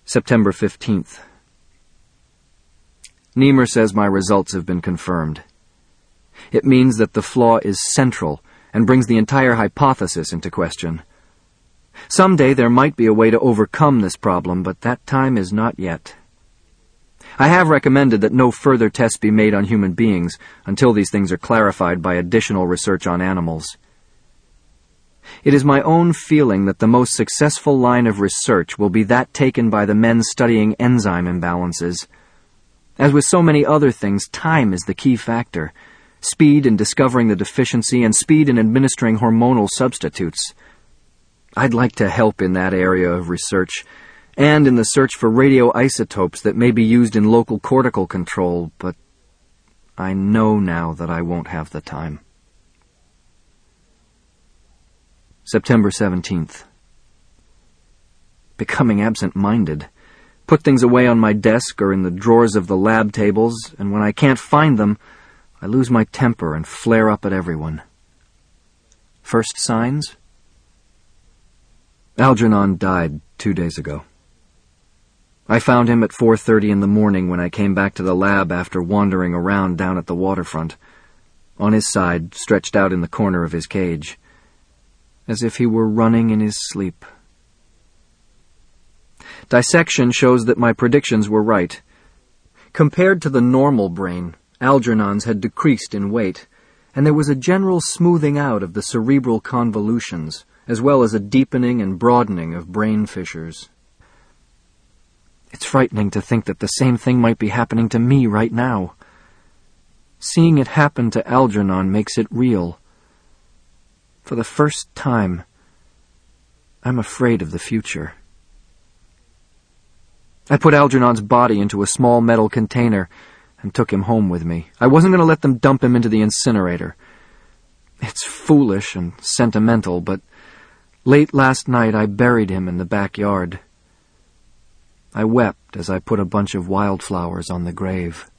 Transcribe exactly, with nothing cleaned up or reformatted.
September fifteenth. Niemer says my results have been confirmed. It means that the flaw is central and brings the entire hypothesis into question. Someday there might be a way to overcome this problem, but that time is not yet. I have recommended that no further tests be made on human beings until these things are clarified by additional research on animals. It is my own feeling that the most successful line of research will be that taken by the men studying enzyme imbalances. As with so many other things, time is the key factor. Speed in discovering the deficiency and speed in administering hormonal substitutes. I'd like to help in that area of research, and in the search for radioisotopes that may be used in local cortical control, but I know now that I won't have the time. September seventeenth. Becoming absent-minded. Put things away on my desk or in the drawers of the lab tables, and when I can't find them, I lose my temper and flare up at everyone. First signs? Algernon died two days ago. I found him at four thirty in the morning when I came back to the lab after wandering around down at the waterfront, on his side, stretched out in the corner of his cage, as if he were running in his sleep. Dissection shows that my predictions were right. Compared to the normal brain, Algernon's had decreased in weight, and there was a general smoothing out of the cerebral convolutions, as well as a deepening and broadening of brain fissures. It's frightening to think that the same thing might be happening to me right now. Seeing it happen to Algernon makes it real. For the first time, I'm afraid of the future. I put Algernon's body into a small metal container and took him home with me. I wasn't going to let them dump him into the incinerator. It's foolish and sentimental, but late last night I buried him in the backyard. I wept as I put a bunch of wildflowers on the grave.